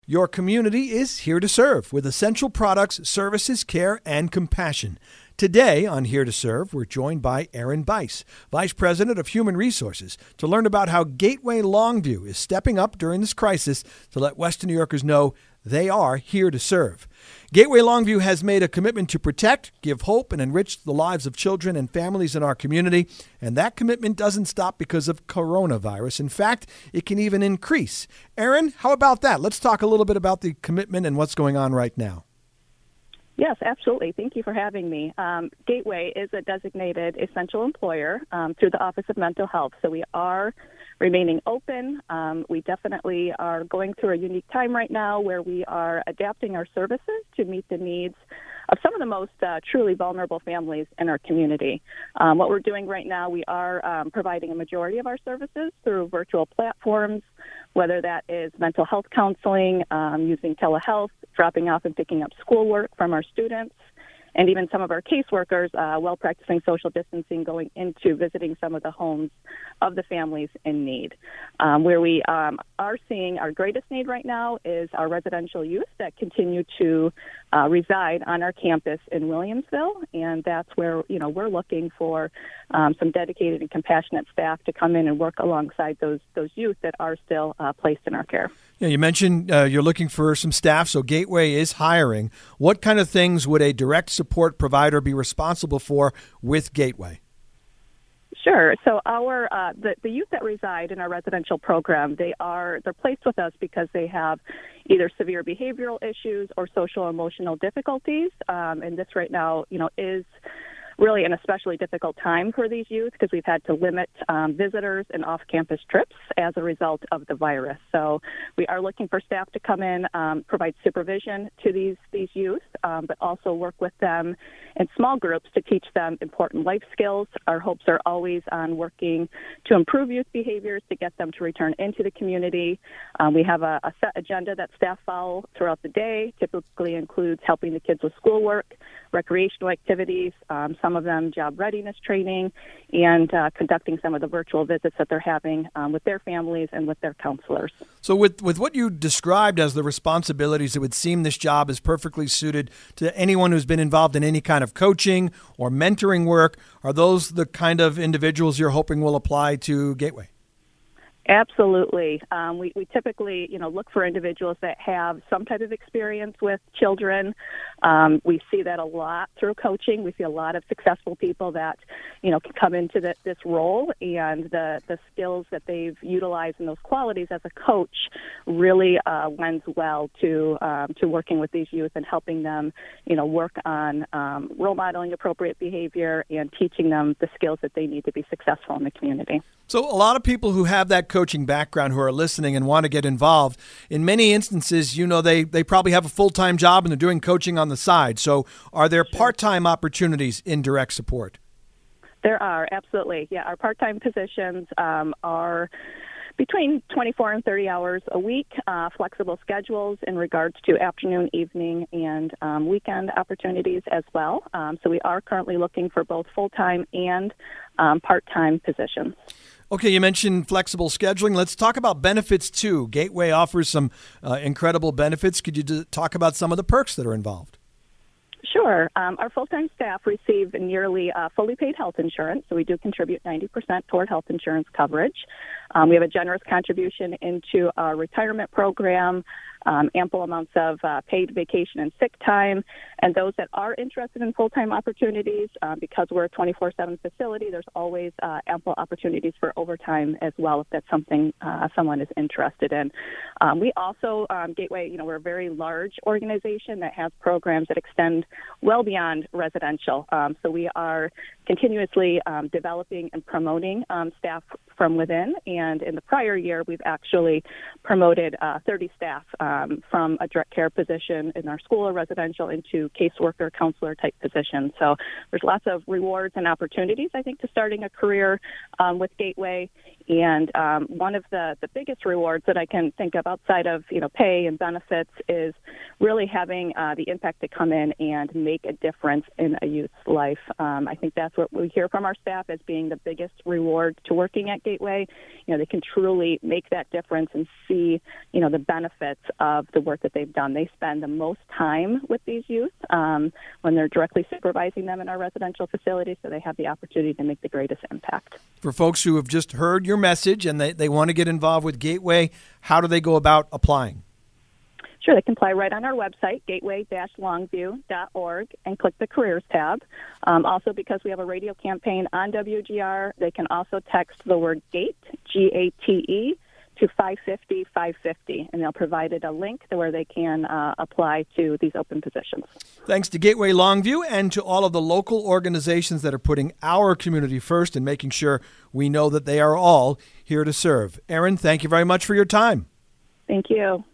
Your community is here to serve with essential products, services, care, and compassion. Today on Here to Serve, we're joined by Erin Bice, Vice President of Human Resources, to learn about how Gateway Longview is stepping up during this crisis to let Western New Yorkers know they are here to serve. Gateway Longview has made a commitment to protect, give hope, and enrich the lives of children and families in our community, and that commitment doesn't stop because of coronavirus. In fact, it can even increase. Erin, how about that? Let's talk a little bit about the commitment and what's going on right now. Yes, absolutely. Thank you for having me. Gateway is a designated essential employer through the Office of Mental Health, so we are remaining open. We definitely are going through a unique time right now where we are adapting our services to meet the needs of some of the most truly vulnerable families in our community. What we're doing right now, we are providing a majority of our services through virtual platforms, whether that is mental health counseling, using telehealth, dropping off and picking up schoolwork from our students, and even some of our caseworkers while practicing social distancing, going into visiting some of the homes of the families in need. Where we are seeing our greatest need right now is our residential youth that continue to reside on our campus in Williamsville, and that's where we're looking for some dedicated and compassionate staff to come in and work alongside those youth that are still placed in our care. Yeah, you mentioned you're looking for some staff, so Gateway is hiring. What kind of things would a direct support provider be responsible for with Gateway? Sure. So our the youth that reside in our residential program, they're placed with us because they have either severe behavioral issues or social emotional difficulties. And this right now, is really an especially difficult time for these youth because we've had to limit visitors and off-campus trips as a result of the virus. So we are looking for staff to come in, provide supervision to these youth, but also work with them in small groups to teach them important life skills. Our hopes are always on working to improve youth behaviors to get them to return into the community. We have a set agenda that staff follow throughout the day, typically includes helping the kids with schoolwork, recreational activities, some of them job readiness training, and conducting some of the virtual visits that they're having with their families and with their counselors. So with what you described as the responsibilities, it would seem this job is perfectly suited to anyone who's been involved in any kind of coaching or mentoring work. Are those the kind of individuals you're hoping will apply to Gateway? Absolutely. We typically, look for individuals that have some type of experience with children. We see that a lot through coaching. We see a lot of successful people that, can come into this role, and the skills that they've utilized and those qualities as a coach really lends well to working with these youth and helping them, work on role modeling appropriate behavior and teaching them the skills that they need to be successful in the community. So a lot of people who have that coaching background who are listening and want to get involved, in many instances, they probably have a full-time job and they're doing coaching on the side. So are there part-time opportunities in direct support? There are, absolutely. Yeah, our part-time positions are between 24 and 30 hours a week, flexible schedules in regards to afternoon, evening, and weekend opportunities as well. So we are currently looking for both full-time and part-time positions. Okay, you mentioned flexible scheduling. Let's talk about benefits, too. Gateway offers some incredible benefits. Could you talk about some of the perks that are involved? Sure. Our full-time staff receive nearly fully paid health insurance, so we do contribute 90% toward health insurance coverage. We have a generous contribution into our retirement program, ample amounts of paid vacation and sick time, and those that are interested in full-time opportunities, because we're a 24/7 facility, there's always ample opportunities for overtime as well if that's something someone is interested in. We also, Gateway, we're a very large organization that has programs that extend well beyond residential. So we are continuously developing and promoting staff from within, and in the prior year, we've actually promoted 30 staff from a direct care position in our school or residential into caseworker, counselor type positions. So there's lots of rewards and opportunities, I think, to starting a career with Gateway. And one of the biggest rewards that I can think of outside of pay and benefits is really having the impact to come in and make a difference in a youth's life. I think that's what we hear from our staff as being the biggest reward to working at Gateway. Gateway, they can truly make that difference and see, the benefits of the work that they've done. They spend the most time with these youth when they're directly supervising them in our residential facilities, so they have the opportunity to make the greatest impact. For folks who have just heard your message and they want to get involved with Gateway, how do they go about applying? Sure, they can apply right on our website, gateway-longview.org, and click the Careers tab. Also, because we have a radio campaign on WGR, they can also text the word GATE, G-A-T-E, to 550-550, and they'll provide a link to where they can apply to these open positions. Thanks to Gateway Longview and to all of the local organizations that are putting our community first and making sure we know that they are all here to serve. Erin, thank you very much for your time. Thank you.